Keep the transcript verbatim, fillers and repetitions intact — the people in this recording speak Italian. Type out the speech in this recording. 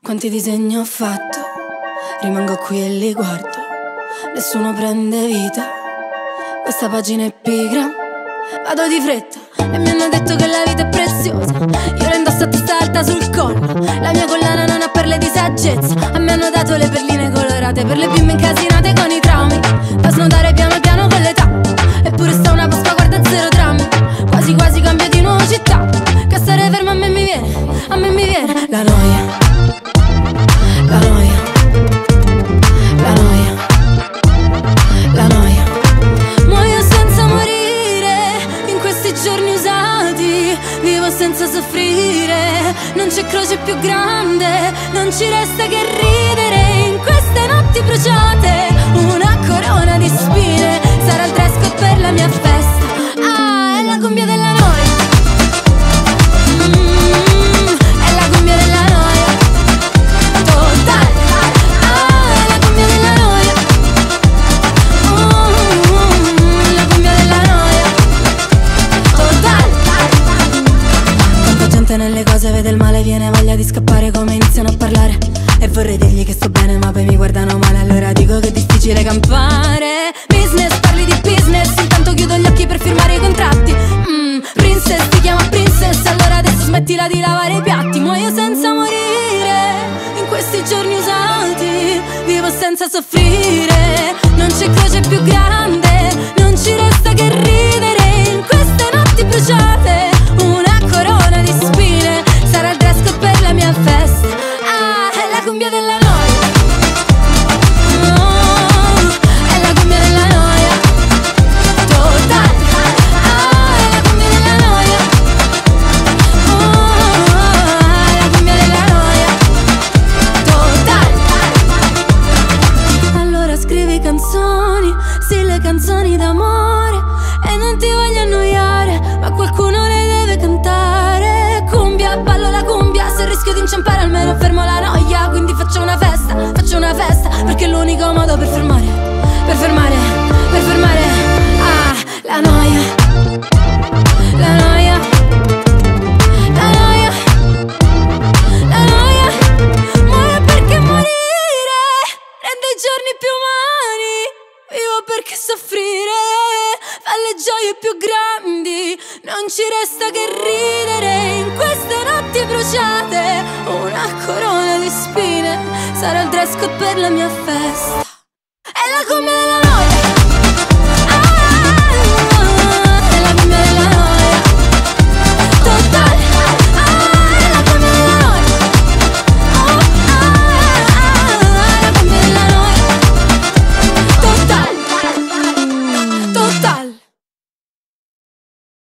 Quanti disegni ho fatto, rimango qui e li guardo, nessuno prende vita, questa pagina è pigra, vado di fretta e mi hanno detto che la vita è preziosa. Io la indosso a testa alta sul collo, la mia collana non ha perle di saggezza. A me hanno dato le perline colorate per le bimbe incasinate con i traumi, da snodare piano piano con l'età. Eppure sta una Pasqua, guarda zero drammi, quasi quasi cambio di nuovo città. Che stare fermo a me mi viene, a me mi viene la noia. La noia, la noia, la noia. Muoio senza morire in questi giorni usati, vivo senza soffrire, non c'è croce più grande, non ci resta che ridere in queste notti bruciate. Una corona di spine sarà il dress code per la mia festa. Ah, è la cumbia della noia. Mm, è la cumbia della noia. Totale. Ah, è la cumbia della noia. Mm, la cumbia della noia. Totale. Tanta gente nelle cose vede il male, viene voglia di scappare come iniziano a parlare. E vorrei dirgli che sto bene ma poi mi guardano male, allora dico che è difficile campare. Business, parli di business, intanto chiudo gli occhi per firmare i contratti. mm, Princess, ti chiama princess, allora adesso smettila di lavare i piatti. Muoio senza morire in questi giorni usati, vivo senza soffrire, non c'è croce più grande, non ci resta che ridere in queste notti bruciate. Una corona di spine sarà il dress code per la mia festa. Ah, è la cumbia della noia. Oh, è la cumbia della noia. Totale. Ah, è la cumbia della noia. Oh, è la cumbia della noia. Totale. Allora scrivi canzoni, sì, le canzoni d'amore, e non ti voglio annoiare, ma qualcuno le deve cantare. Cumbia, ballo la cumbia, se rischio di inciampare almeno fermo la noia. Quindi faccio una festa, faccio una festa, perché è l'unico modo per fermare, per fermare, per fermare. Ah, la noia, la noia, la noia, la noia. Muoio perché morire rende i giorni più umani, vivo perché soffrire fa le gioie più grandi, non ci resta che ridere in queste notti bruciate. Una corona di spine sarà il dress code per la mia festa. È la cumbia